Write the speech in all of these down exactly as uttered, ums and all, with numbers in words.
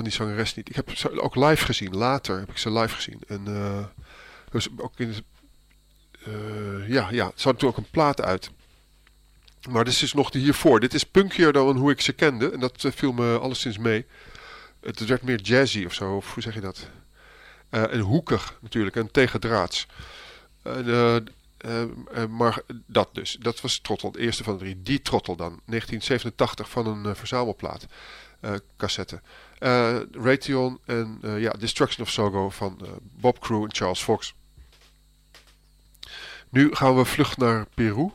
die zangeres niet. Ik heb ze ook live gezien. Later heb ik ze live gezien. En uh, dus ook in het, uh, ja, ja, er zat natuurlijk ook een plaat uit. Maar dit is dus nog de hiervoor. Dit is punkier dan hoe ik ze kende. En dat uh, viel me alleszins mee. Het werd meer jazzy of zo. Of hoe zeg je dat? Uh, en hoekig natuurlijk. En tegendraads. Uh, uh, uh, uh, maar dat dus. Dat was Trottel. De eerste van de drie. Die Trottel dan. negentien zevenentachtig van een uh, verzamelplaat. Uh, cassette. Uh, Raytheon en uh, ja, Destruction of Sogo van uh, Bob Crew en Charles Fox. Nu gaan we vlug naar Peru.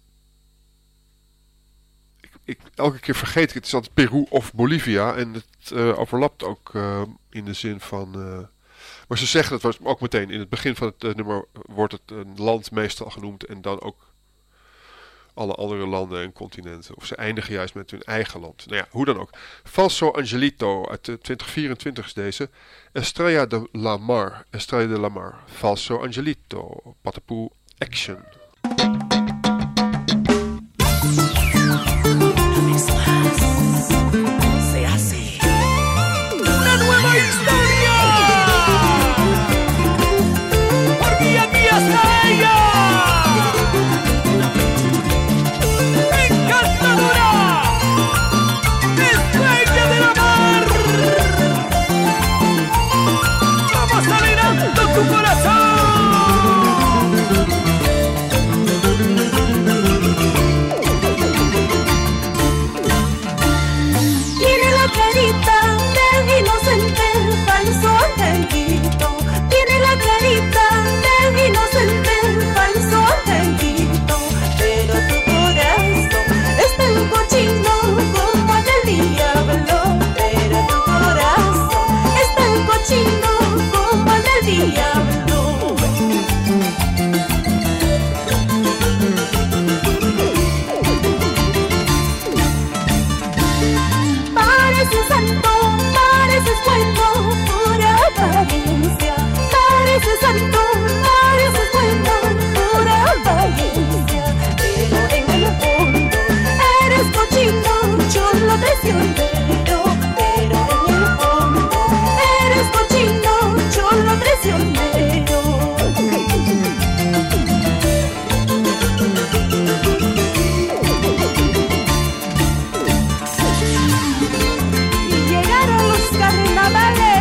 Ik, ik, elke keer vergeet ik het. Het is altijd Peru of Bolivia. En het uh, overlapt ook uh, in de zin van... Uh, maar ze zeggen, dat was ook meteen in het begin van het uh, nummer... wordt het een land meestal genoemd en dan ook... alle andere landen en continenten. Of ze eindigen juist met hun eigen land. Nou ja, hoe dan ook. Falso Angelito uit uh, twintig vierentwintig is deze. Estrella de la Mar. Estrella de la Mar. Falso Angelito. Patapoe Action. Se hace una nueva historia. Porque aquí está ella. Tu corazón tiene la carita de inocente, falso angelito. Tiene la carita de inocente, falso angelito. Pero tu corazón es tan cochino como el del diablo. Pero tu corazón es tan cochino como el del diablo. Pareces santo, pareces bueno, pura apariencia. Pareces santo, pareces bueno, pura apariencia. Pero en el fondo eres cochino, chulo, traicionero. Pero en el fondo eres cochino, chulo, traicionero. Y llegaron los carnavales.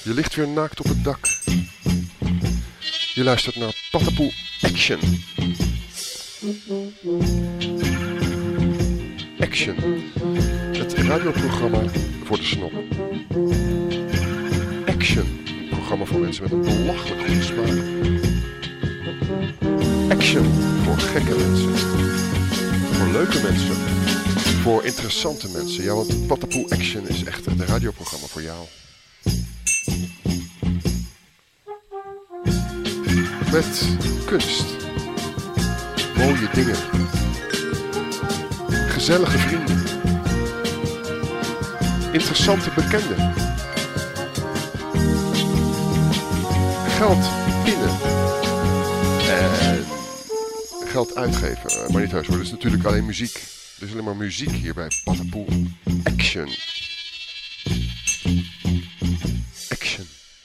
Je ligt weer naakt op het dak. Je luistert naar Patapoe Action. Action. Het radioprogramma voor de snop. Action. Een programma voor mensen met een belachelijk goede smaak. Action. Voor gekke mensen. Voor leuke mensen. Voor interessante mensen. Ja, want Patapoe Action is echt het radioprogramma voor jou. Met kunst. Mooie dingen. Gezellige vrienden. Interessante bekenden. Geld pinnen. En geld uitgeven. Maar niet thuis worden. Het is natuurlijk alleen muziek. Er is alleen maar muziek hier bij Patapoe Action. Action.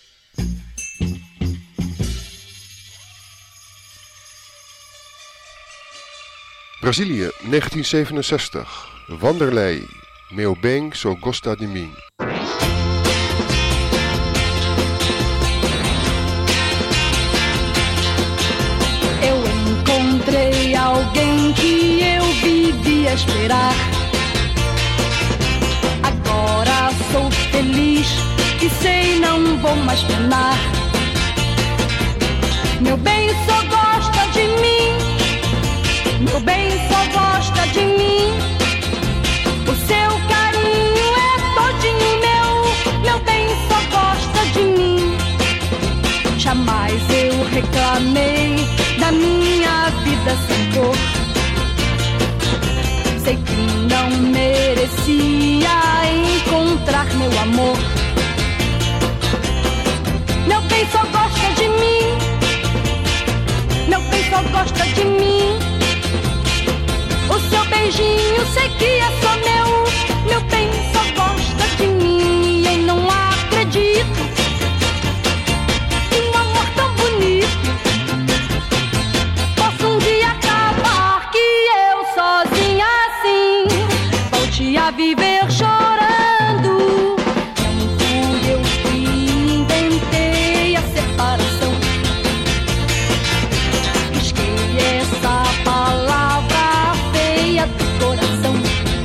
Brazilië, negentien zevenenzestig. Wanderlei, meu bem, só gosta de mim. Eu encontrei alguém que eu vivia a esperar. Agora sou feliz e sei não vou mais penar. Meu bem só gosta de mim. Meu bem só gosta de mim. O seu carinho é todinho meu. Meu bem só gosta de mim. Jamais eu reclamei da minha vida sem cor. Sei que não merecia encontrar meu amor. Meu bem só gosta de mim. Meu bem só gosta de mim. O seu beijinho sei que é só meu. Meu bem só gosta de mim. E eu não acredito que um amor tão bonito possa um dia acabar. Que eu sozinha assim volte a viver chorando. Não fui eu que inventei a separação. Risquei essa palavra do coração.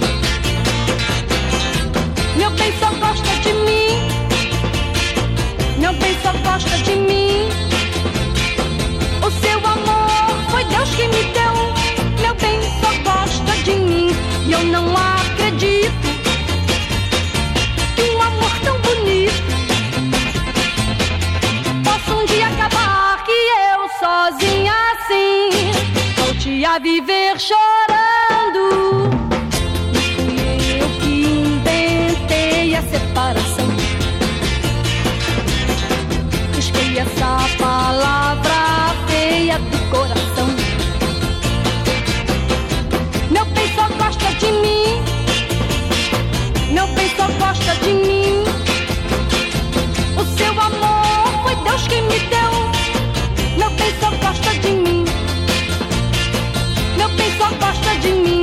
Meu bem só gosta de mim. Meu bem só gosta de mim. O seu amor foi Deus que me deu. Meu bem só gosta de mim. E eu não acredito que um amor tão bonito possa um dia acabar. Que eu sozinha assim volte a viver chorando. Separação. Risquei essa palavra feia do coração. Meu bem só gosta de mim. Meu bem só gosta de mim. O seu amor foi Deus que me deu. Meu bem só gosta de mim. Meu bem só gosta de mim.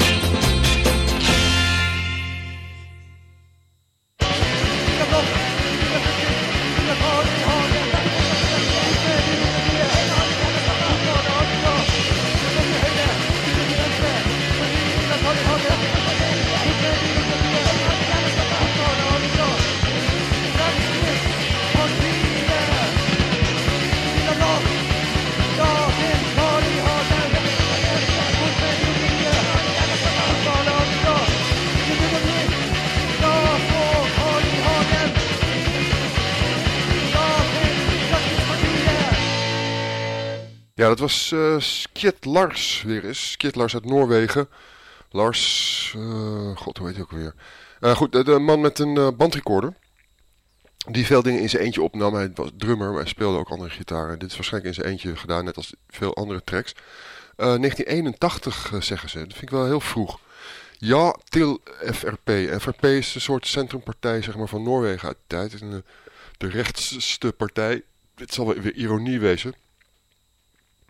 Ja, dat was uh, Skjet Lars weer eens. Skjet Lars uit Noorwegen. Lars, uh, god, hoe heet hij ook weer? Uh, goed, de, de man met een uh, bandrecorder. Die veel dingen in zijn eentje opnam. Hij was drummer, maar hij speelde ook andere gitaren. Dit is waarschijnlijk in zijn eentje gedaan, net als veel andere tracks. Uh, negentien eenentachtig uh, zeggen ze. Dat vind ik wel heel vroeg. Ja, til F R P. F R P is een soort centrumpartij, zeg maar, van Noorwegen uit de tijd. En, uh, de rechtste partij. Dit zal wel weer ironie wezen.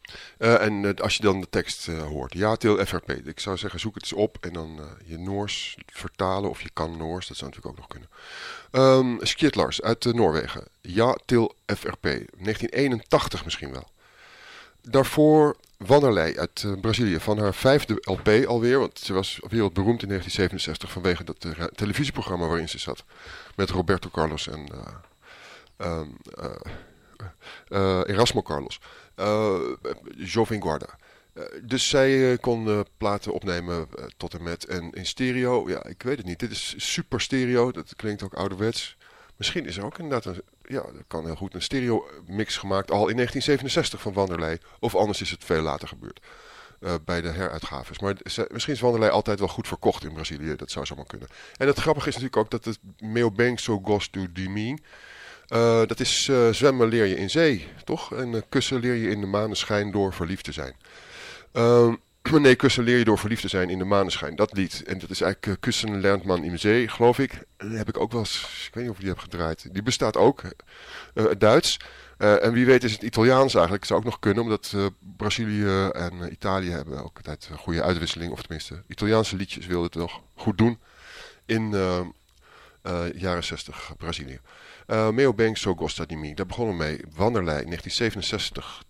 Uh, en uh, als je dan de tekst uh, hoort, ja, til F R P. Ik zou zeggen, zoek het eens op en dan uh, je Noors vertalen. Of je kan Noors, dat zou natuurlijk ook nog kunnen. Um, Skidlars uit uh, Noorwegen. Ja, til F R P. negentien eenentachtig misschien wel. Daarvoor Wanderlei uit uh, Brazilië. Van haar vijfde L P alweer. Want ze was wereldberoemd in negentien zevenenzestig vanwege dat uh, televisieprogramma waarin ze zat. Met Roberto Carlos en uh, um, uh, uh, Erasmo Carlos. Uh, Jovem Guarda. Uh, dus zij uh, kon uh, platen opnemen uh, tot en met. En in stereo, ja, ik weet het niet. Dit is super stereo. Dat klinkt ook ouderwets. Misschien is er ook inderdaad een, ja, dat kan heel goed, een stereo mix gemaakt. Al in negentien zevenenzestig van Wanderlei. Of anders is het veel later gebeurd. Uh, bij de heruitgaves. Maar ze, misschien is Wanderlei altijd wel goed verkocht in Brazilië. Dat zou zomaar kunnen. En het grappige is natuurlijk ook dat het Meu bem só gosto de mim. Uh, dat is uh, zwemmen leer je in zee, toch? En uh, kussen leer je in de maneschijn door verliefd te zijn. Uh, nee, kussen leer je door verliefd te zijn in de maneschijn. Dat lied. En dat is eigenlijk uh, Kussen lernt man in zee, geloof ik. Dat heb ik ook wel eens, ik weet niet of ik die heb gedraaid. Die bestaat ook, uh, Duits. Uh, en wie weet is het Italiaans eigenlijk. Dat zou ook nog kunnen, omdat uh, Brazilië en uh, Italië hebben ook altijd een goede uitwisseling. Of tenminste, Italiaanse liedjes wilden het nog goed doen in uh, uh, jaren zestig Brazilië. Uh, Meu bem só gosto de mim. Daar begonnen we mee. Wanderlei, negentien zevenenzestig.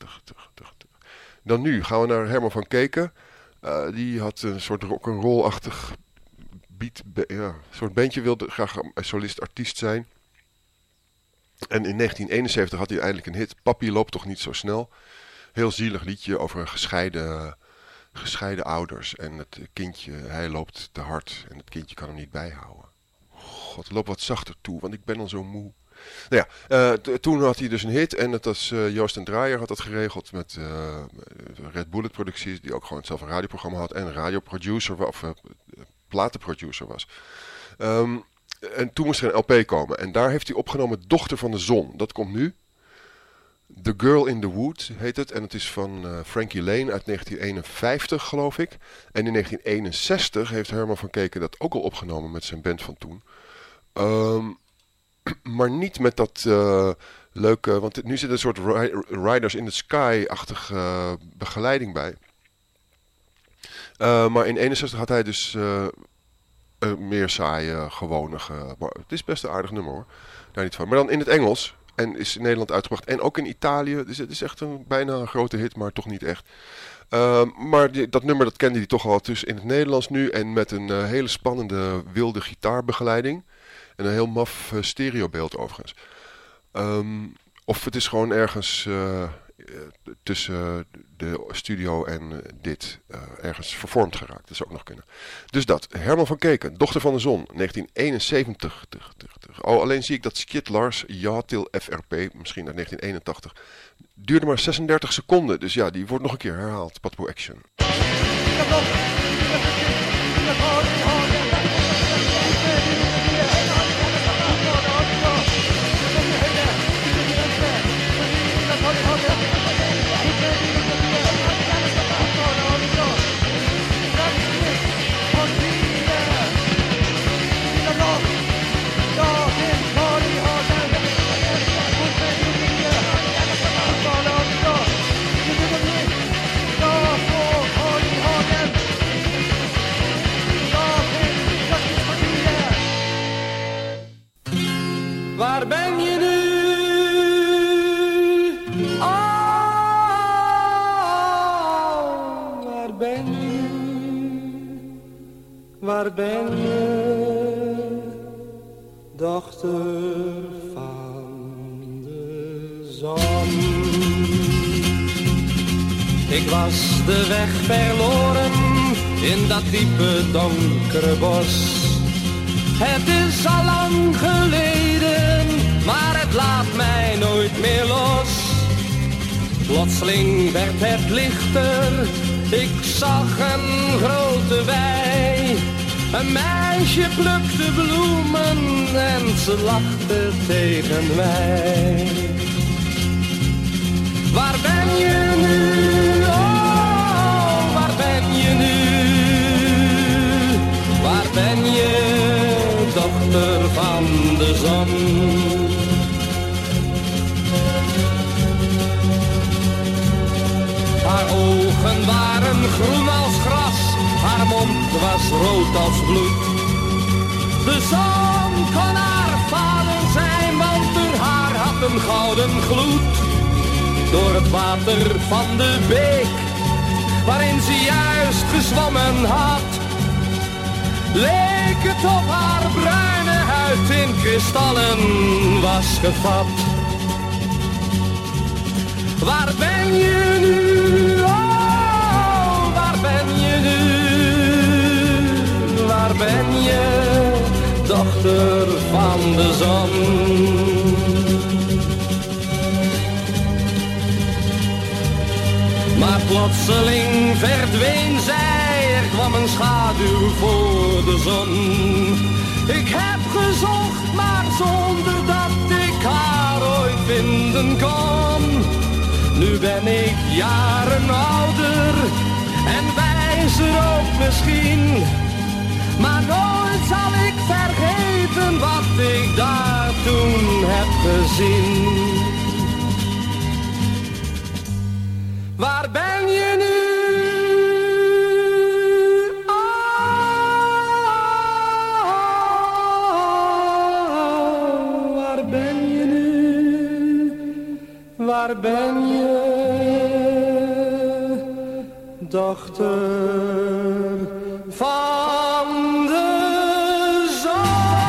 Dan nu gaan we naar Herman van Keken. Uh, die had een soort rock'n'roll-achtig beat, be- ja, een soort bandje, wilde graag solist-artiest zijn. En in negentien eenenzeventig had hij eindelijk een hit. Papi loopt toch niet zo snel. Heel zielig liedje over een gescheiden, gescheiden ouders. En het kindje, hij loopt te hard en het kindje kan hem niet bijhouden. God, loop wat zachter toe, want ik ben al zo moe. Nou ja, uh, t- toen had hij dus een hit en het was uh, Joost en Draaier had dat geregeld met uh, Red Bullet producties, die ook gewoon zelf een radioprogramma had en een radioproducer of uh, platenproducer was. Um, en toen moest er een L P komen en daar heeft hij opgenomen Dochter van de Zon. Dat komt nu. The Girl in the Wood heet het en het is van uh, Frankie Lane uit negentien eenenvijftig geloof ik. En in negentien eenenzestig heeft Herman van Keken dat ook al opgenomen met zijn band van toen. Um, Maar niet met dat uh, leuke, want nu zit een soort ri- Riders in the Sky-achtige uh, begeleiding bij. Uh, maar in eenenzestig had hij dus uh, een meer saaie, gewone, maar het is best een aardig nummer hoor, daar niet van. Maar dan in het Engels en is in Nederland uitgebracht en ook in Italië. Dus het is echt een bijna een grote hit, maar toch niet echt. Uh, maar die, dat nummer dat kende hij toch al dus in het Nederlands nu en met een uh, hele spannende wilde gitaarbegeleiding. En een heel maf uh, stereobeeld overigens. Um, of het is gewoon ergens uh, tussen de studio en uh, dit uh, ergens vervormd geraakt. Dat zou ook nog kunnen. Dus dat. Herman van Keken, Dochter van de Zon, negentien eenenzeventig. Oh, alleen zie ik dat Skidlars, ja til F R P, misschien uit negentien eenentachtig. Duurde maar zesendertig seconden. Dus ja, die wordt nog een keer herhaald. Patpo Action. Waar ben je nu? Oh, waar ben je? Waar ben je? Dochter van de zon. Ik was de weg verloren in dat diepe donkere bos. Het is al lang geleden, maar het laat mij nooit meer los. Plotseling werd het lichter, ik zag een grote wei. Een meisje plukte bloemen en ze lachte tegen mij. Waar ben je nu? Oh, waar ben je nu? Waar ben je? Dochter van de zon. groen als gras, haar mond was rood als bloed. De zon kon haar vader zijn, want haar haar had een gouden gloed. Door het water van de beek, waarin ze juist gezwommen had, leek het op haar bruine huid in kristallen was gevat. Waar ben je nu? Oh, waar ben je nu? Waar ben je, dochter van de zon? Maar plotseling verdween zij, er kwam een schaduw voor de zon. Ik heb gezocht, maar zonder dat ik haar ooit vinden kon. Nu ben ik jaren ouder en wijzer ook misschien. Maar nooit zal ik vergeten wat ik daar toen heb gezien. Waar ben je nu? Oh, waar ben je nu? Waar ben je, dochter van de zon?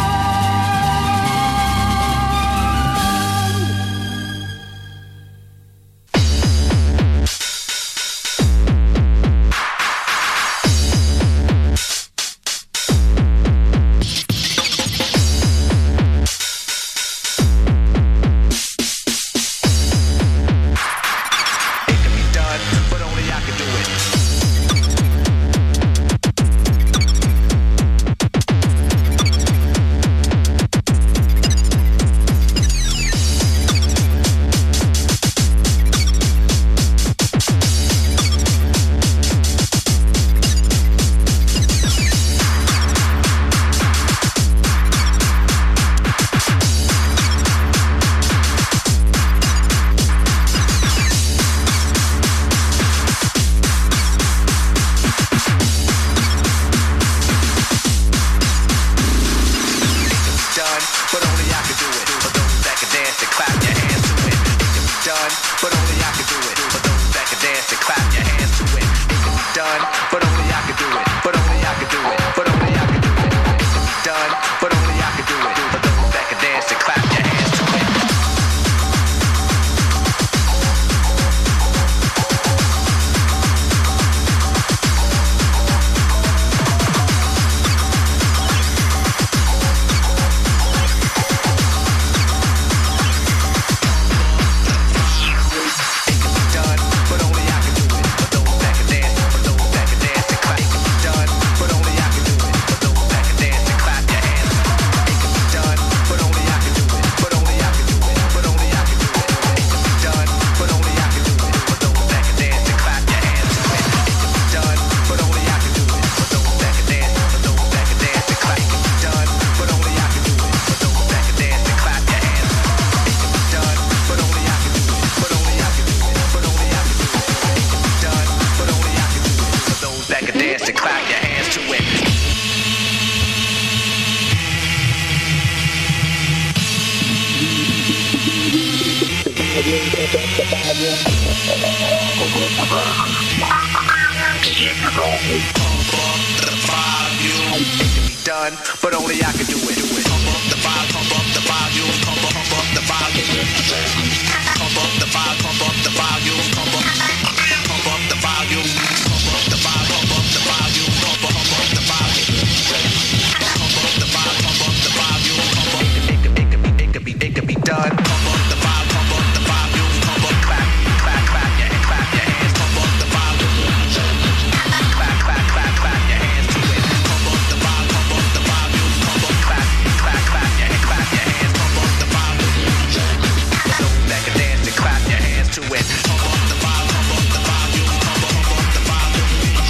Done, but only I can do it. Do it. Pump up the volume, pump up the volume, pump up, pump up the volume. Pump up the volume, pump up the volume, pump up, pump up the volume, pump up the volume, pump up the volume, pump up, pump up the volume, pump up the volume, pump up the volume, pump up. It could, it could be, it could be, it could be done. Pump up the volume, pump up the volume, pump up, clap, clap, clap your hands, clap your hands, pump up the volume, clap, clap, clap, clap your hands to it. Pump up the volume, pump up the volume, pump up, clap, clap, clap your hands, clap your hands, pump up the volume. Those that can dance and clap your hands to it. Pump up the volume, pump up the volume, pump up, pump up the volume,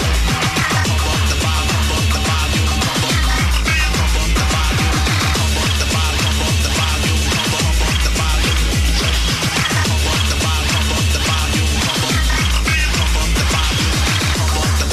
pump up the volume, pump up the volume, pump up, pump up the volume, pump up the volume, pump up the volume, pump up, pump up the volume, pump up the volume, pump up the volume, pump up, pump up the volume, pump up the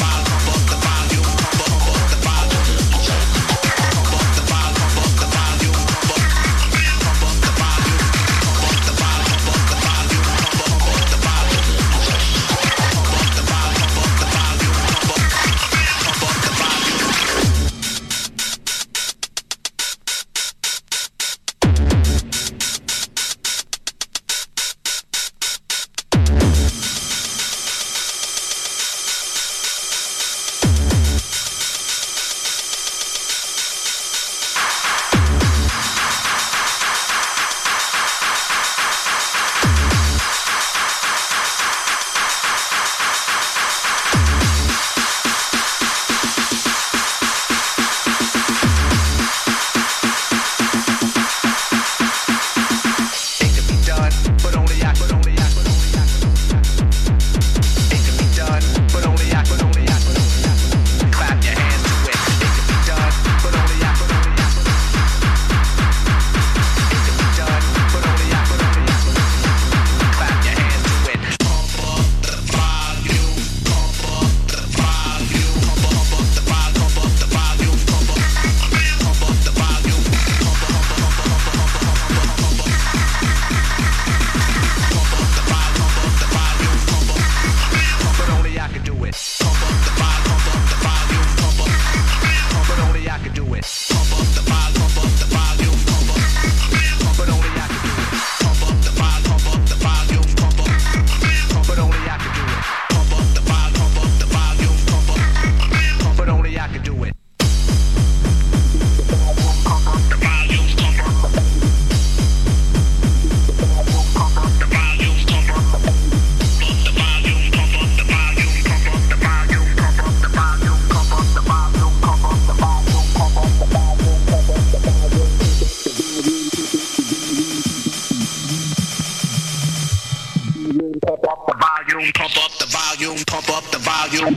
volume, pump up the volume, pump up the volume.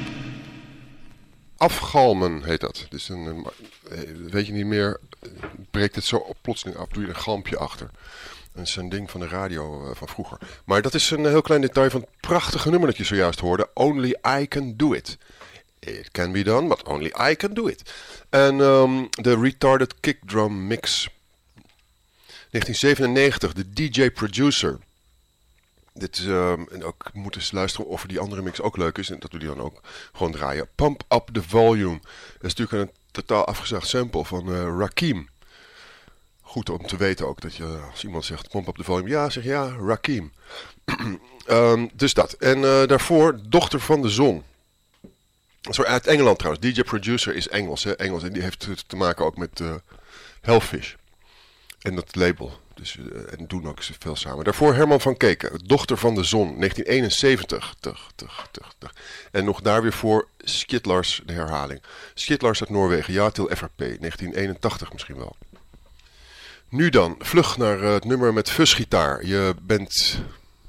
Afgalmen heet dat. Dus een, weet je niet meer, breekt het zo op plotseling af, doe je een galmpje achter. Dat is een ding van de radio uh, van vroeger. Maar dat is een heel klein detail van het prachtige nummer dat je zojuist hoorde. Only I Can Do It. It can be done, but only I can do it. En um, de Retarded Kick Drum Mix. negentien zevenennegentig, de D J Producer. Dit is, um, en ook moeten eens luisteren of die andere mix ook leuk is. En dat doe die dan ook gewoon draaien. Pump Up the Volume. Dat is natuurlijk een totaal afgezaagd sample van uh, Rakim. Goed om te weten ook dat je, als iemand zegt Pump Up the Volume. Ja, zeg ja, Rakim. um, dus dat. En uh, daarvoor Dochter van de Zon. Sorry, uit Engeland trouwens. D J Producer is Engels, hè? Engels. En die heeft te maken ook met uh, Hellfish. En dat label. Dus, uh, en doen ook veel samen. Daarvoor Herman van Keken. Dochter van de Zon. negentien eenenzeventig. Tug, tug, tug, tug. En nog daar weer voor Skitlars, de herhaling. Skitlars uit Noorwegen. Ja, til F R P. negentien eenentachtig misschien wel. Nu dan. Vlug naar uh, het nummer met fuzgitaar. Je bent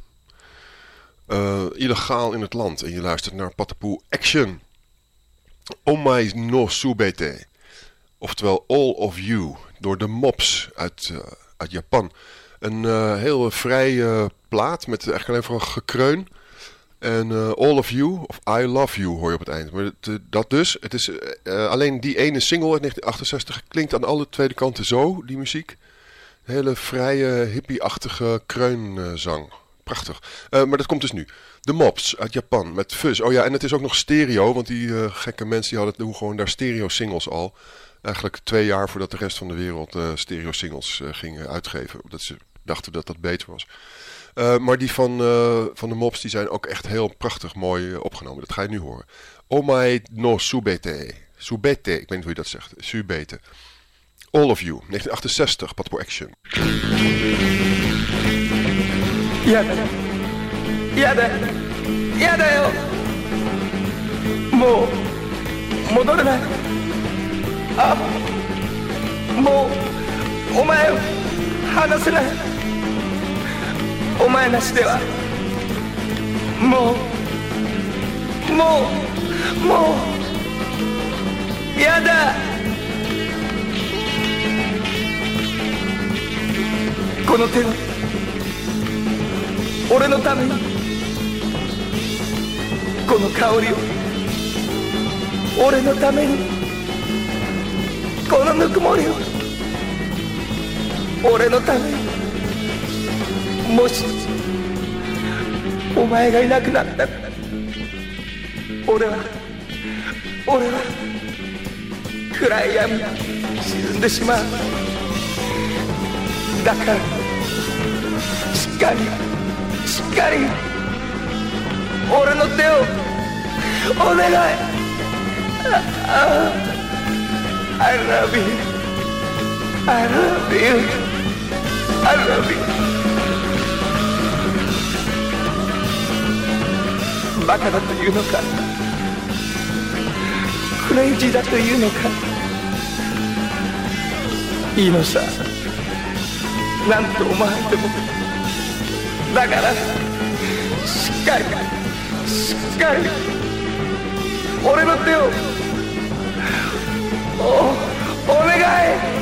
uh, illegaal in het land. En je luistert naar Patapoe Action. Omai no Subete, oftewel All of You, door de Mops uit, uh, uit Japan. Een uh, heel vrij uh, plaat met eigenlijk alleen vooral gekreun. En uh, All of You, of I Love You hoor je op het eind. Maar het, uh, dat dus, het is uh, alleen die ene single uit negentien achtenzestig klinkt aan alle tweede kanten zo, die muziek. Een hele vrije, hippie-achtige kreunzang. Uh, Prachtig. Uh, maar dat komt dus nu. De Mops uit Japan met fuzz. Oh ja, en het is ook nog stereo. Want die uh, gekke mensen die hadden doen gewoon daar stereo singles al. Eigenlijk twee jaar voordat de rest van de wereld uh, stereo singles uh, ging uitgeven. Omdat ze dachten dat dat beter was. Uh, maar die van, uh, van de Mops die zijn ook echt heel prachtig mooi uh, opgenomen. Dat ga je nu horen. Omai no Subete. Subete, ik weet niet hoe je dat zegt. Subete. All of You, negentien achtenzestig, Patapoe Action. やだやだやだよもう戻れないあもうお前を離せないお前なしではもうもうもうやだこの手を俺のためにこの香りを俺のためにこのぬくもりを俺のためにもしお前がいなくなったら俺は俺は暗い闇に沈んでしまうだからしっかりしっかり俺の手をお願い I love you I love you I love you バカだというのかクレイジーだというのかいいのさなんと思われてもだからしっかりしっかり俺の手をおお願い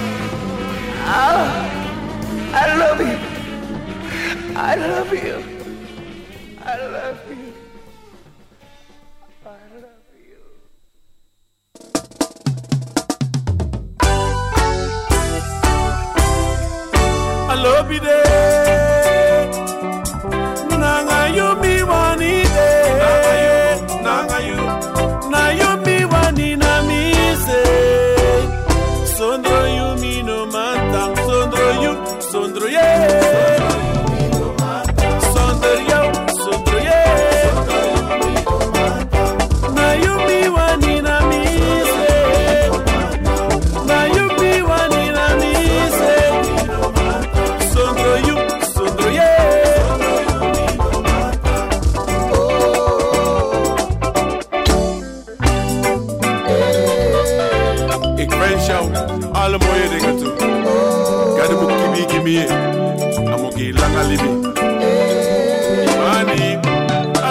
あ I love you I love you I love you I love you I love you there Nanga you me want it Nanga you Na you me want it na me say Sondro you me no mata Sondro you Sondro yeah Sondro you Sondro yeah Na you me want it na me say Na you me want it na me say Sondro you Sondro yeah alle mooie dingen toe. Ga de boek gimme gimme. Amogi langa libi. Imani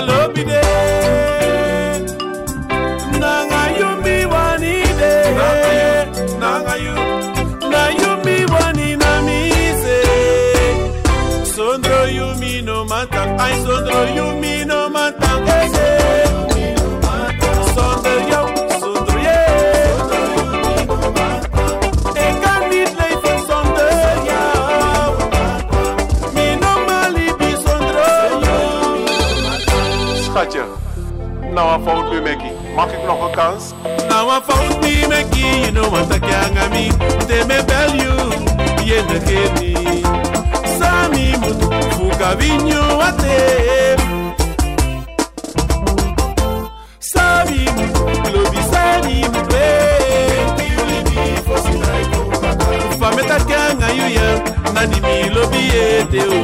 me no matang. I sondro you me no matang. Hey, hey. Sondro jou, sondro je. Ik kan niet leven zonder jou. Me no malibi sondro jou. Schatje, nou een fout bij Mackie. Mag ik nog een kans? Now I found me Mackie, you know what I can't me. They may bell you, you know get me. Sami mutu, fuka vinyo ate. Sami mutu, lobi sami mutu. Fameta kanga you ya, nani mi lobi ete o.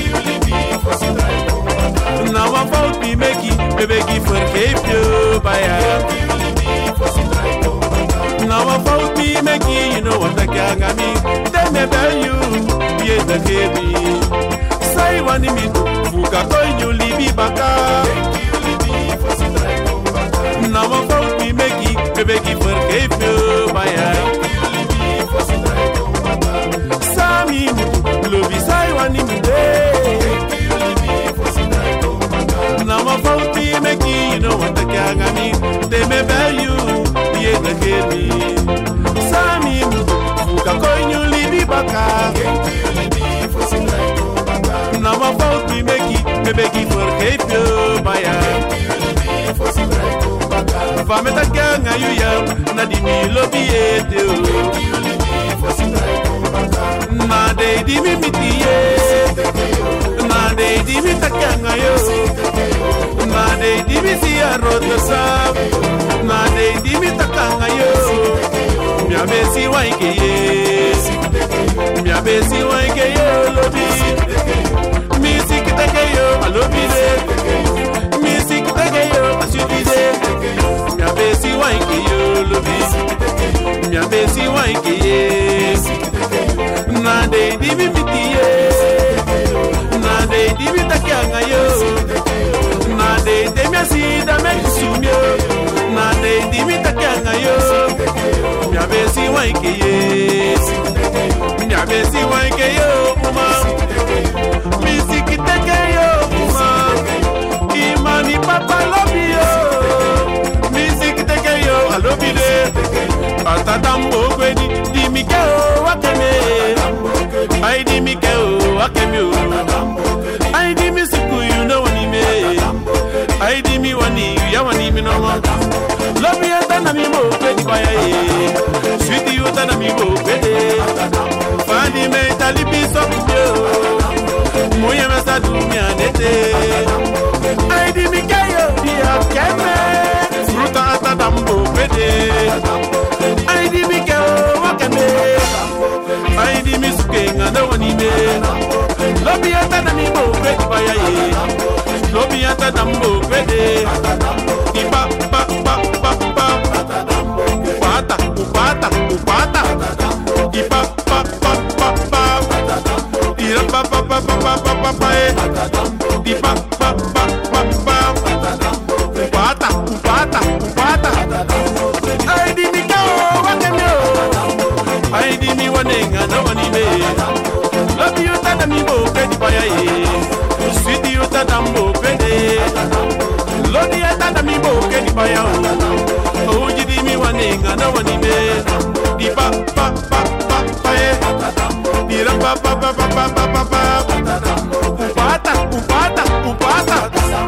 Now I found me Mackie, baby give forgive you, baya. Now I found me Mackie, you know what I can't me. They may bell you, you know get me. Say one me, fuka koin you libi baka. Now I found me Mackie, baby give forgive you, baya. Sami mutu, lobi say one me day. Now I found me Mackie, you know what I can't me. They may bell you, you know get me. Sami mutu, fuka koin you libi baka. Now I found me Mackie, baby give forgive you, baya. Fameta kanga you ya, na di mi lobi ete o. Na de di mi mitiye, na de di mi takanga yo, na de di mi si arroto sab, na de di mi takanga yo. Mi abesi waike ye, mi abesi waike yo lobi, mi si kitake yo alobi de, mi si kitake yo asubi de. Mi abesi waike yo lobi, mi abesi waike ye. Na de di mi mitiye, na de di mi takanga yo, na de de mi asida me sumyo, na de di mi takanga yo. Mi abesi waike ye, mi abesi waike yo mama, mi sikiteke yo mama, imani papa love yo, mi sikiteke yo I love you de, atadambo kweni di mi ke o wakeme, I di mi ke o wakeme o, I di mi siku you know wani me, I di mi wani ya wani mi no mo. Love me ata na mi mo kweni baya ye, sweet you ata na mi mo kweni, fandi me talibi sokyo, moye me sa du mi anete, I di mi ke yo di akeme, fruta ata dambo kweni, I di mi ke o wakeme, I di mi sukenga no wani me, love me ata na mi mo kweni baya ye, love me ata dambo kweni, di pa pa pa pa pa, upata upata upata, di pa pa pa pa pa, di ra pa pa pa pa pa pa pa, di pa pa pa pa pa, upata upata upata, I di mi ka o wakeme o, I di mi wanenga no wani me, love you tada mi bo kedi baya ye, sweet you tada mbo kedi, love you tada mi bo kedi baya o, o jidi mi wanenga no wani me, di pa pa pa pa pa ye, di ra pa pa pa pa pa pa pa, upata upata upata.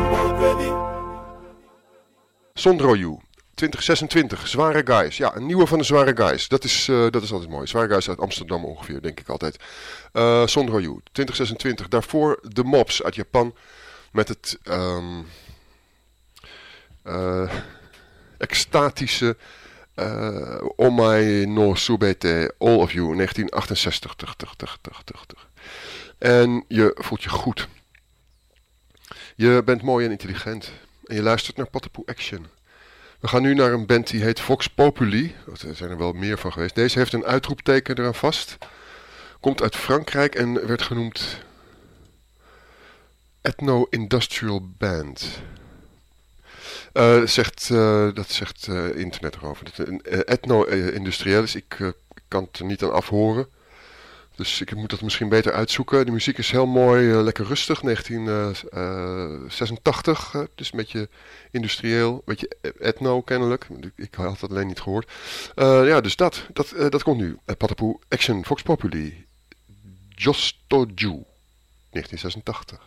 Sondro You, twintig zesentwintig, Zware Guys. Ja, een nieuwe van de Zware Guys. Dat is, uh, dat is altijd mooi. Zware Guys uit Amsterdam ongeveer, denk ik altijd. Uh, Sondro You, twintig zesentwintig. Daarvoor The Mobs uit Japan met het um, uh, extatische uh, Omae no Subete All of You, negentien achtenzestig. Tug, tug, tug, tug, tug, tug. En je voelt je goed. Je bent mooi en intelligent. En je luistert naar Pottepoe Action. We gaan nu naar een band die heet Vox Populi. Er zijn er wel meer van geweest. Deze heeft een uitroepteken eraan vast. Komt uit Frankrijk en werd genoemd Ethno Industrial Band. Uh, zegt, uh, dat zegt uh, internet erover. Dat een uh, ethno-industrieel is. Ik uh, kan het er niet aan afhoren. Dus ik moet dat misschien beter uitzoeken. De muziek is heel mooi, uh, lekker rustig. negentien zesentachtig, uh, dus een beetje industrieel, een beetje etno kennelijk. Ik, ik had dat alleen niet gehoord. Uh, ja, dus dat, dat, uh, dat komt nu. Uh, Patapoe Action Vox Populi. Jostoju, negentien zesentachtig.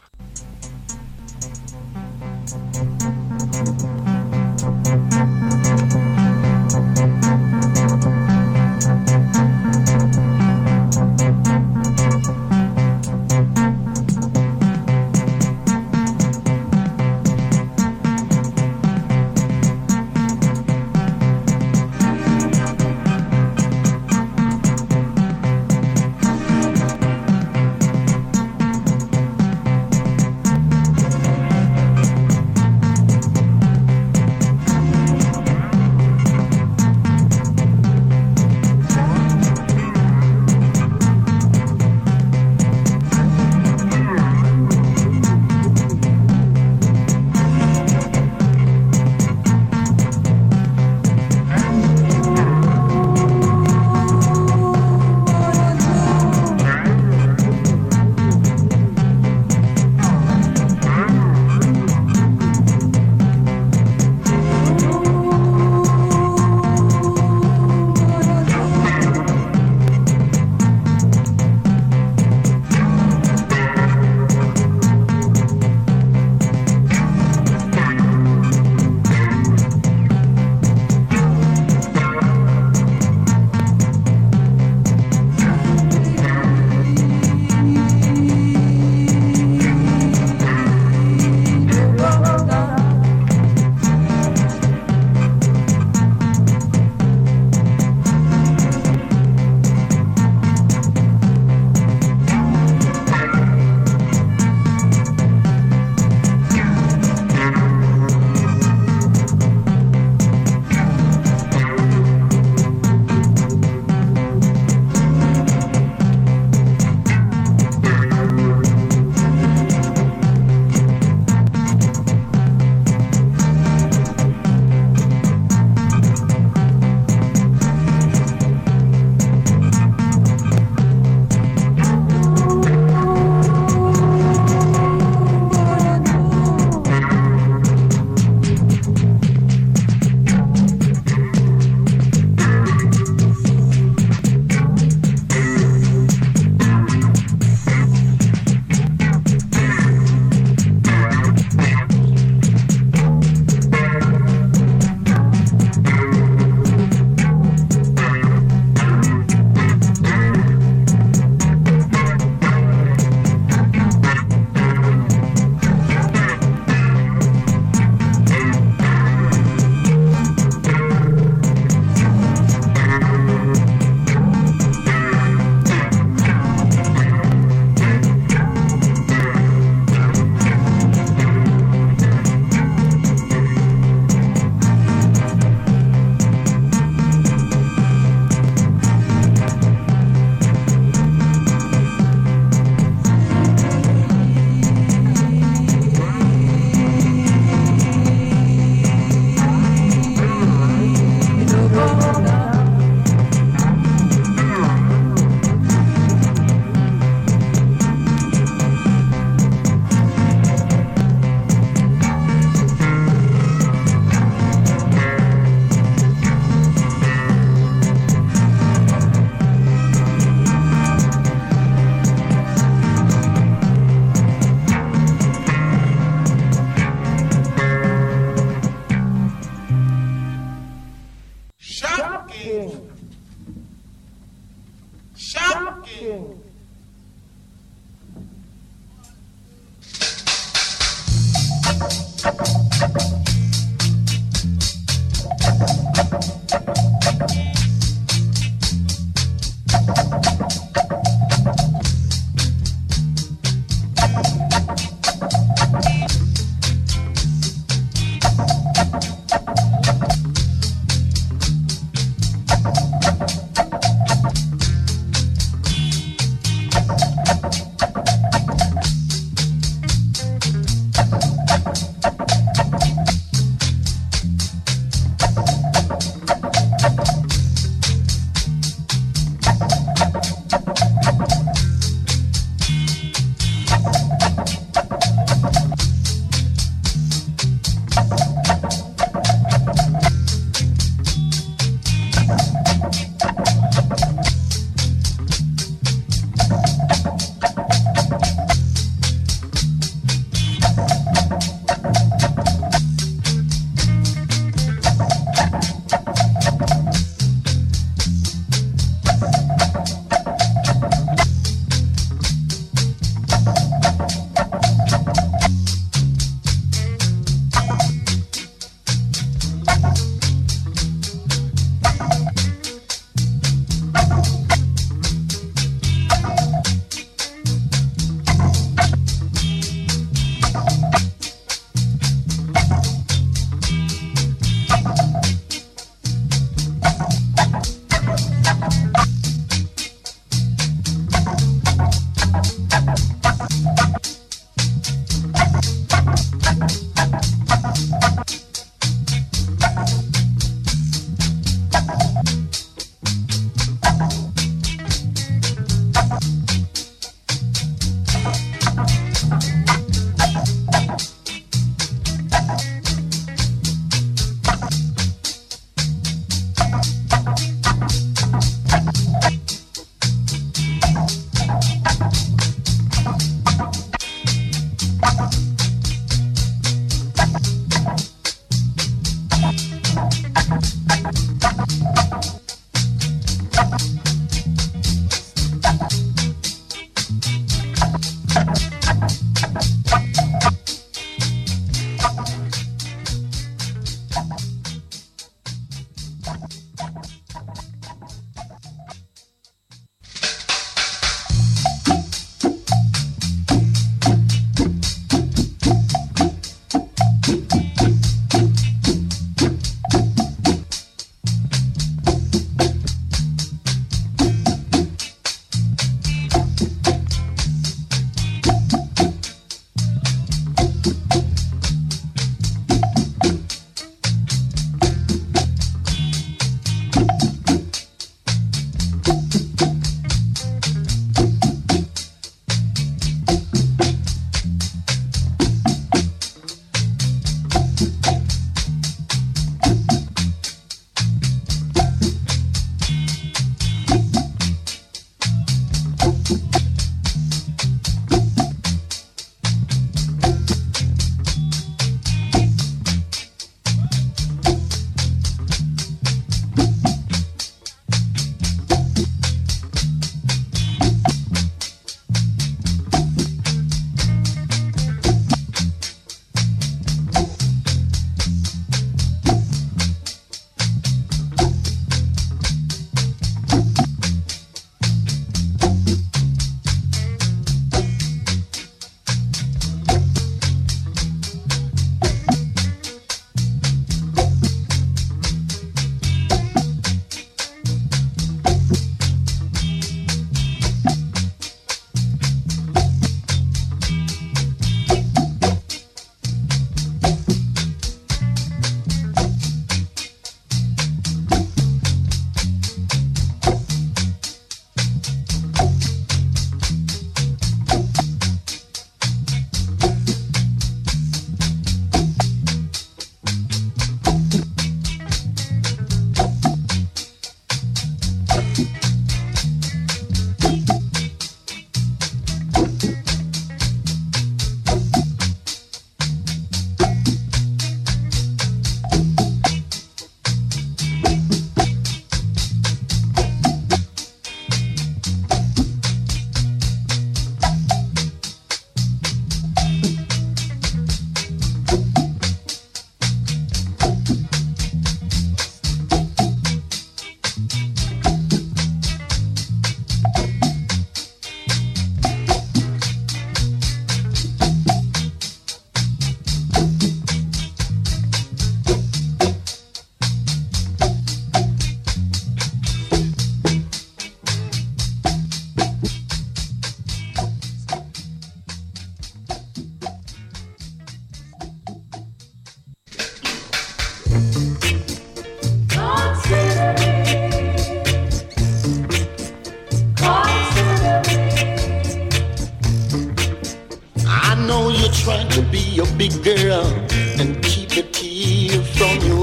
trying to be a big girl and keep the tear from your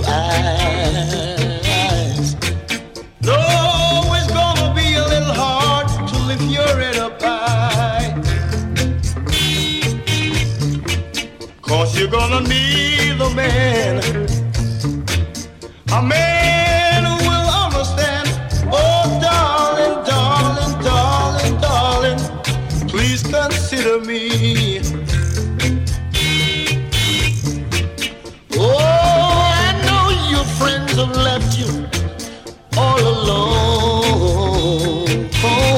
eyes. Though it's gonna be a little hard to lift your head up high, 'cause you're gonna need a man, a man who will understand. Oh, darling, darling, darling, darling, please consider me. Oh, I know your friends have left you all alone.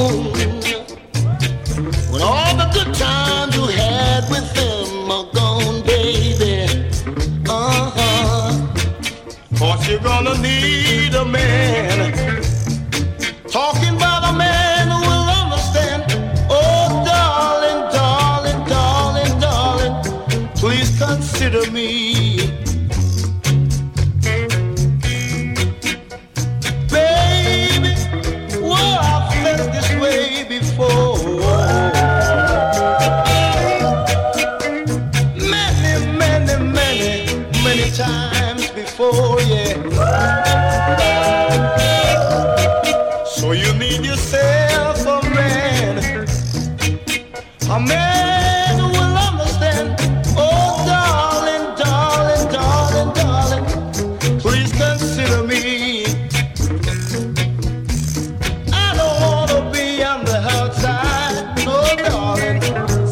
When all the good times you had with them are gone, baby. Uh-huh. 'Cause you're gonna need a man. Talking about a man who will understand. Oh, darling, darling, darling, darling, please consider me. Baby, well, I've felt this way before. Many, many, many, many times before, yeah. So you need yourself a man, a man who will understand. Oh, darling, darling, darling, darling, please consider me. I don't want to be on the outside, no, darling.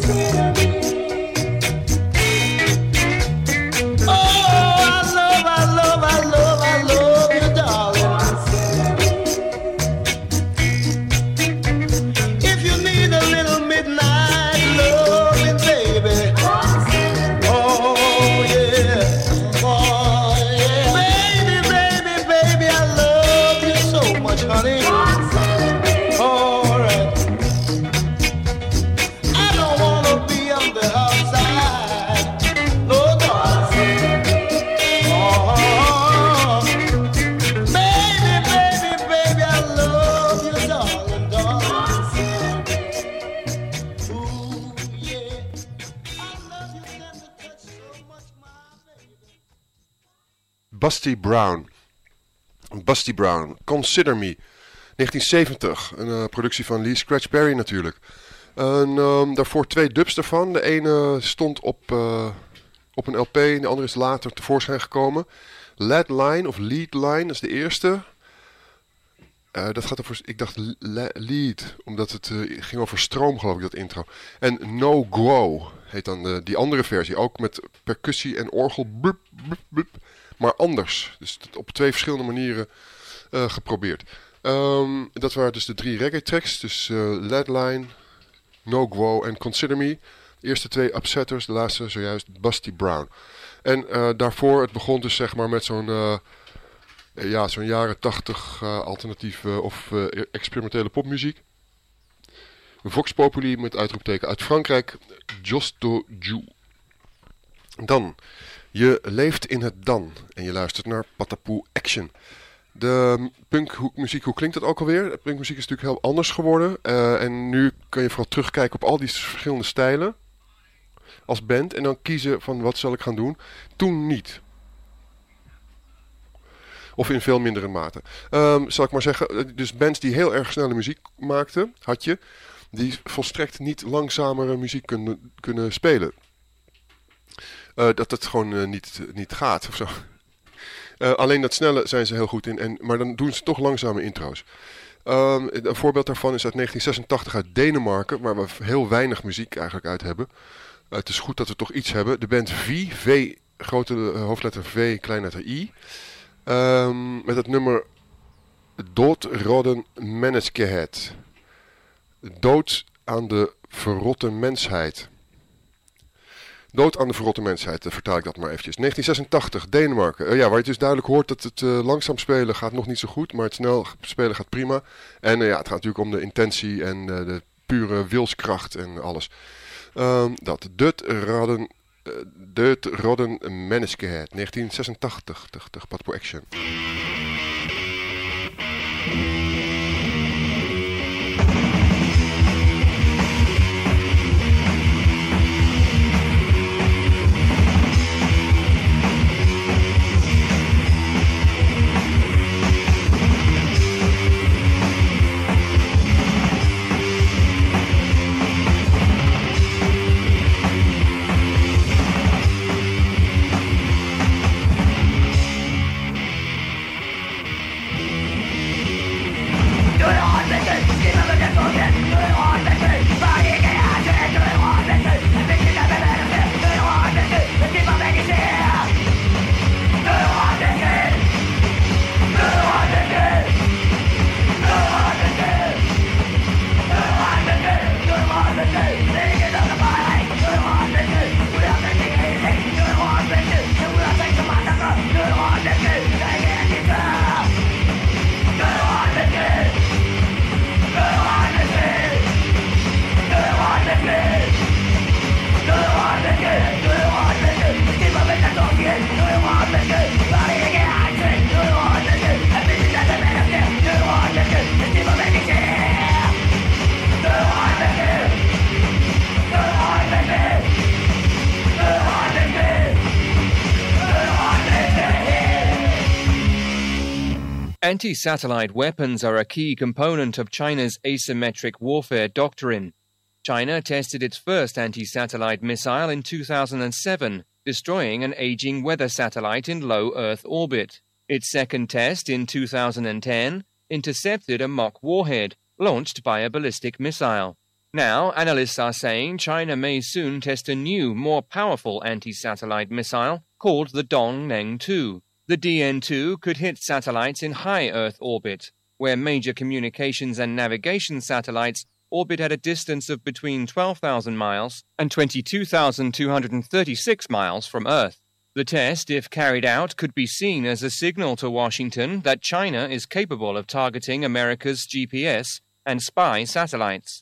Oh, I love, I love, I love, I love you, darling. If you need a little midnight loving, baby. Oh, yeah. Oh, yeah. Baby, baby, baby, I love you so much, honey. All right. I don't want to be on the outside. No, darling. Oh, baby, baby, baby, I love you, darling, darling. Ooh, yeah. I love you, tender touch so much, my baby. Busty Brown. Busty Brown, Consider Me. negentien zeventig, een uh, productie van Lee Scratch Perry natuurlijk. En um, daarvoor twee dubs daarvan. De ene stond op, uh, op een L P en de andere is later tevoorschijn gekomen. Lead Line of Lead Line, dat is de eerste. Uh, dat gaat over, ik dacht le- lead, omdat het uh, ging over stroom, geloof ik, dat intro. En No Grow heet dan de, die andere versie, ook met percussie en orgel, blup, blup, blup, maar anders. Dus op twee verschillende manieren uh, geprobeerd. Um, dat waren dus de drie reggae tracks, dus uh, Lead Line, No Grow en Consider Me. De eerste twee Upsetters, de laatste zojuist Busty Brown. En uh, daarvoor, het begon dus zeg maar met zo'n... Uh, Ja, zo'n jaren tachtig uh, alternatieve of uh, experimentele popmuziek. Vox Populi met uitroepteken uit Frankrijk. Justo Ju. Dan, je leeft in het dan en je luistert naar Patapoe Action. De punkmuziek, hoe klinkt dat ook alweer? De punkmuziek is natuurlijk heel anders geworden. Uh, en nu kun je vooral terugkijken op al die verschillende stijlen als band. En dan kiezen van wat zal ik gaan doen. Toen niet. Of in veel mindere mate. Um, zal ik maar zeggen, dus bands die heel erg snelle muziek maakten, had je, die volstrekt niet langzamere muziek kunnen, kunnen spelen. Uh, dat het gewoon uh, niet, niet gaat of zo. Uh, alleen dat snelle zijn ze heel goed in, en, maar dan doen ze toch langzame intro's. Um, een voorbeeld daarvan is uit negentien zesentachtig uit Denemarken, waar we heel weinig muziek eigenlijk uit hebben. Uh, het is goed dat we toch iets hebben. De band V, V, grote uh, hoofdletter V, kleine letter I. Um, met het nummer Doodrodden Menneskeheid. Dood aan de verrotte mensheid. Dood aan de verrotte mensheid, uh, vertaal ik dat maar eventjes. negentien zesentachtig, Denemarken. Uh, ja, waar je dus duidelijk hoort dat het uh, langzaam spelen gaat nog niet zo goed, maar het snel spelen gaat prima. En uh, ja, het gaat natuurlijk om de intentie en uh, de pure wilskracht en alles. Um, dat, Doodrodden Doodrodden Menneskeheid, negentien zesentachtig, de Patapoe Action. Anti-satellite weapons are a key component of China's asymmetric warfare doctrine. China tested its first anti-satellite missile in two thousand seven, destroying an aging weather satellite in low Earth orbit. Its second test in two thousand ten intercepted a mock warhead launched by a ballistic missile. Now, analysts are saying China may soon test a new, more powerful anti-satellite missile called the Dongmeng two. The D N two could hit satellites in high Earth orbit, where major communications and navigation satellites orbit at a distance of between twelve thousand miles and twenty-two thousand two hundred thirty-six miles from Earth. The test, if carried out, could be seen as a signal to Washington that China is capable of targeting America's G P S and spy satellites.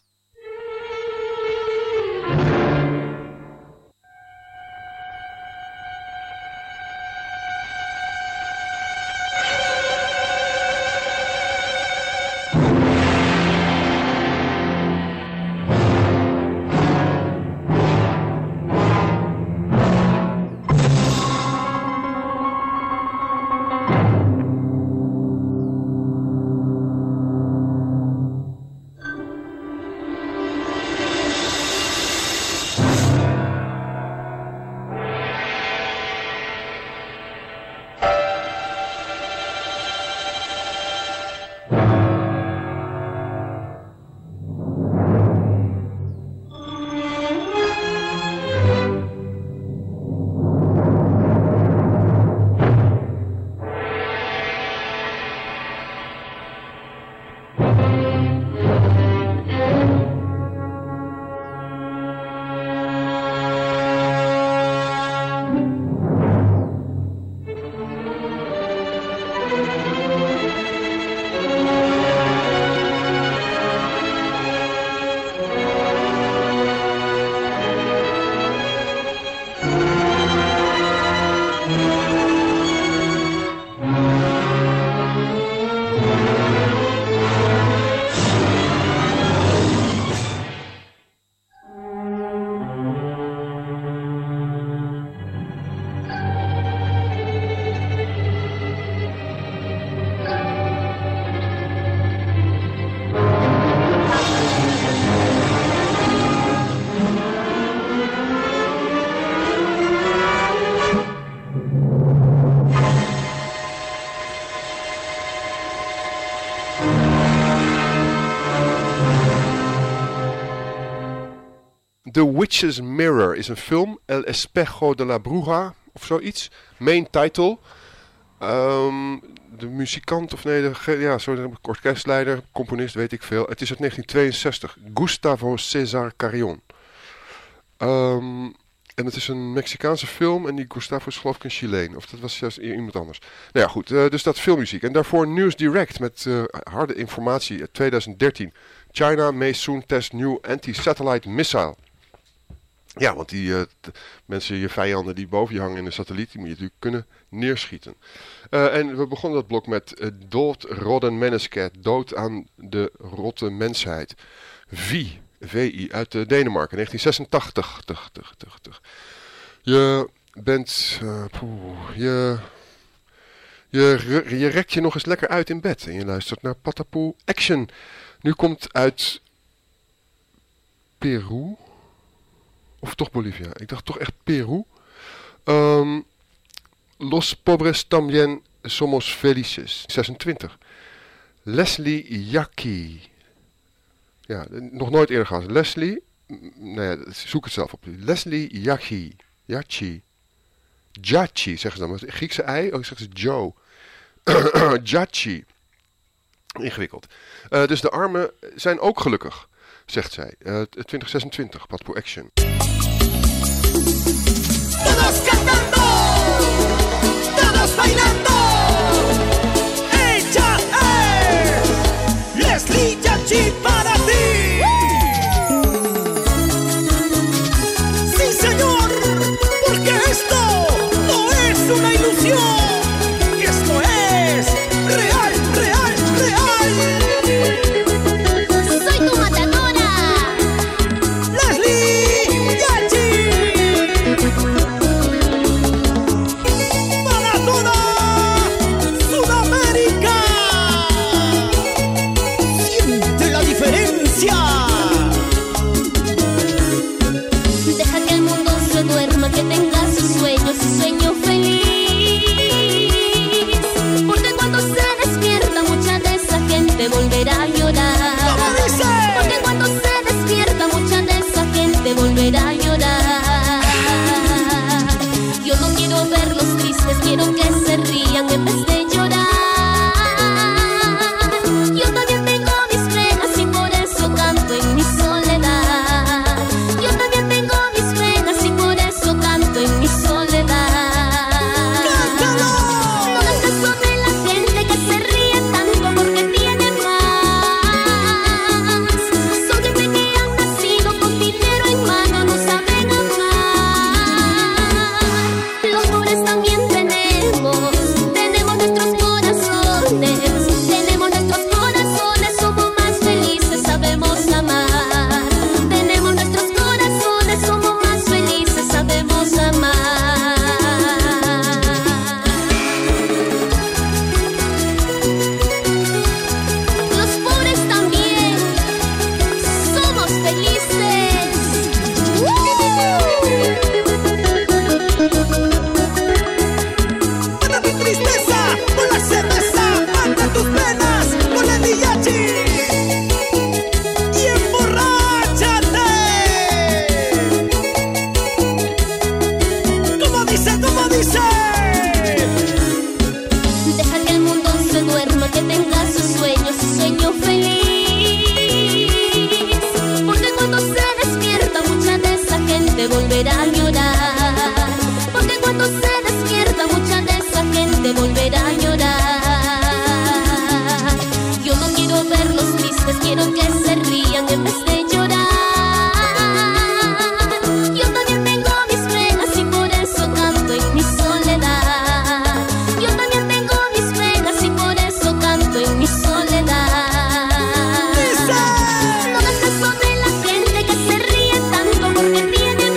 The Witch's Mirror is een film, El Espejo de la Bruja, of zoiets. Main title. Um, de muzikant, of nee, de, ja, sorry, de orkestleider, componist, weet ik veel. Het is uit negentien tweeënzestig. Gustavo César Carrion. Um, en het is een Mexicaanse film en die Gustavo is geloof ik een Chileen. Of dat was juist iemand anders. Nou ja, goed. Uh, dus dat filmmuziek. En daarvoor News Direct met uh, harde informatie uit twintig dertien. China may soon test new anti-satellite missile. Ja, want die uh, t- mensen, je vijanden die boven je hangen in een satelliet, die moet je natuurlijk kunnen neerschieten. Uh, en we begonnen dat blok met uh, Dood Rodden Mennesket, dood aan de rotte mensheid. V, V I, uit uh, Denemarken, negentien zesentachtig. Tug, tug, tug, tug. Je bent, uh, poeh, je, je, je rekt je nog eens lekker uit in bed en je luistert naar Patapoe Action. Nu komt uit Peru. Of toch Bolivia? Ik dacht toch echt Peru. Um, Los pobres también somos felices. zesentwintig. Leslie Yaki. Ja, nog nooit eerder gehad. Leslie, nee, zoek het zelf op. Leslie Yaki. Yachi. Jachi, zeggen ze dan. Met Griekse ei, oh, zeggen ze Joe. Jachi. Ingewikkeld. Uh, dus de armen zijn ook gelukkig, zegt zij. Uh, twintig zesentwintig, Patapoe Action. Todos cantando, todos bailando. Echa, eh, Leslie Yachi para ti. Sí, señor, porque esto no es una ilusión. Esto es real, real, real. Soy tu matadora. Leslie mi soledad. ¡Cántalo! No las beso de la gente que se ríe tanto porque tiene más. Son gente que han nacido con dinero en mano, no saben amar. Los pobres también tenemos, tenemos nuestros corazones, tenemos nuestros corazones, somos más felices, sabemos amar. Tenemos nuestros corazones, somos más felices, sabemos amar. Los pobres también somos felices. Mata tu tristeza con la cerveza, mata tus penas con el diachi y emborráchate. ¿Cómo dice? ¿Cómo dice? Deja que el mundo se duerma, que tenga sus sueños, su sueño feliz. Porque cuando se despierta mucha de esa gente volverá a llorar. Porque cuando se despierta mucha de esa gente volverá a llorar. Yo no quiero verlos tristes, quiero que se rían en vez de llorar. Yo también tengo mis penas y por eso canto en mi soledad. Yo también tengo mis penas y por eso canto en mi soledad. No hagas caso de la gente que se ríe tanto porque tiene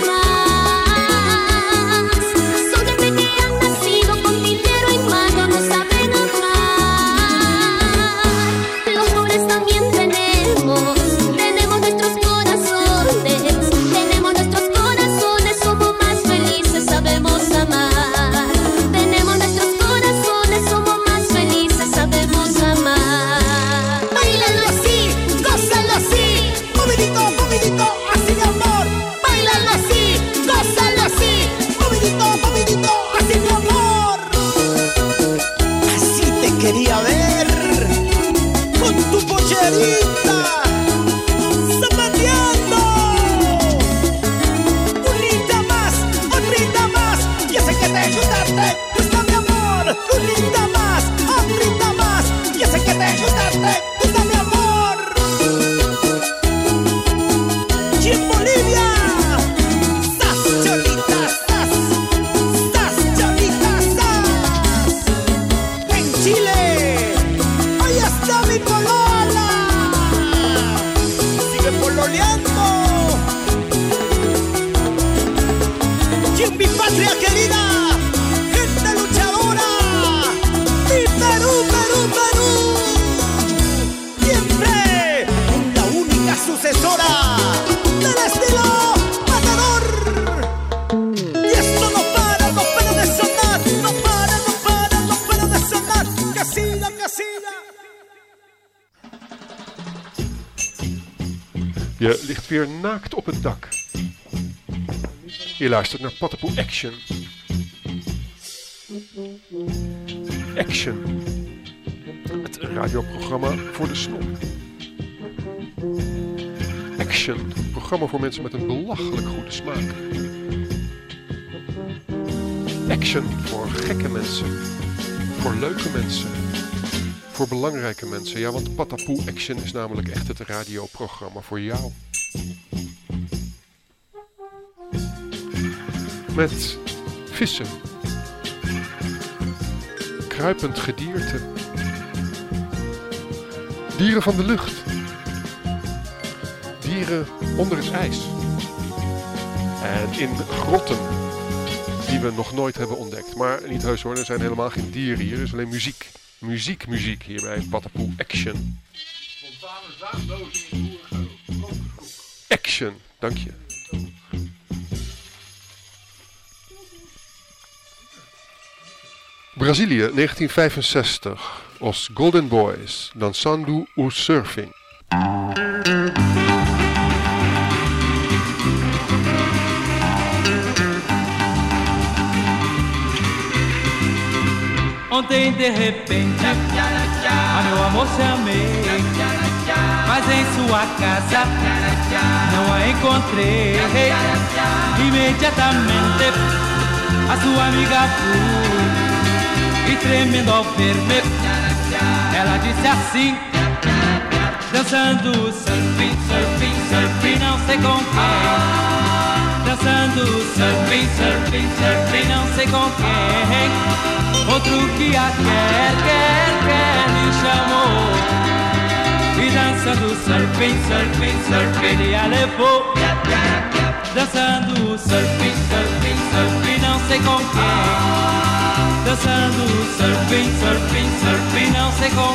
más. Son gente que han nacido con dinero en mano, no saben amar. Los pobres también tenemos, tenemos nuestros corazones, tenemos nuestros corazones, somos más felices, sabemos amar. Tenemos nuestros corazones, somos más felices, sabemos amar. Báilalo así, gózalo así, movidito, movidito, así de amor. Báilalo así, gózalo así, movidito, movidito, así de amor. Así te quería ver, con tu pollerita, zapateando. Unita más, otrita más, yo sé que te gusta, te gusta mi amor. Unita más, otrita más, yo sé que te gusta, te gusta mi amor. Y en Bolivia, sas, cholita, sas, sas, cholita, sas. En Chile, ahí está mi polola, sigue pololeando. Y en mi patria querida, gente luchadora, mi Perú, Perú, Perú. Siempre la única sucesora del estilo matador. Y esto no para, no para de sonar, no para, no para, no para de sonar. Casilla, casilla. Je ligt weer naakt op het dak. Je luistert naar Patapoe Action. Action. Het radioprogramma voor de snop. Action. Een programma voor mensen met een belachelijk goede smaak. Action voor gekke mensen. Voor leuke mensen. Voor belangrijke mensen. Ja, want Patapoe Action is namelijk echt het radioprogramma voor jou. Met vissen. Kruipend gedierte. Dieren van de lucht. Dieren onder het ijs. En in grotten die we nog nooit hebben ontdekt. Maar niet heus hoor, er zijn helemaal geen dieren hier. Er is alleen muziek. Muziek, muziek hier bij Patapoe Action. Spontane zaadlozing in Boergroep. Action, dank je. Brazilië, negentien vijfenzestig. Os Golden Boys, dançando o surfing. Ontem de repente, a meu amor se amei, mas em sua casa não a encontrei. Imediatamente a sua amiga Flu, e tremendo ao ver meu, ela disse assim, dançando surfing, surfing, surfing, não sei com quem. Dançando surfing, surfing, surfing, não sei com quem. Outro que a quer, quer, quer me chamou. E dançando surfing, surfing, surfing, ele a levou. Dançando surfing, surfing, surfing, não sei com quem. Dançando surfing, surfing, surfing, não sei com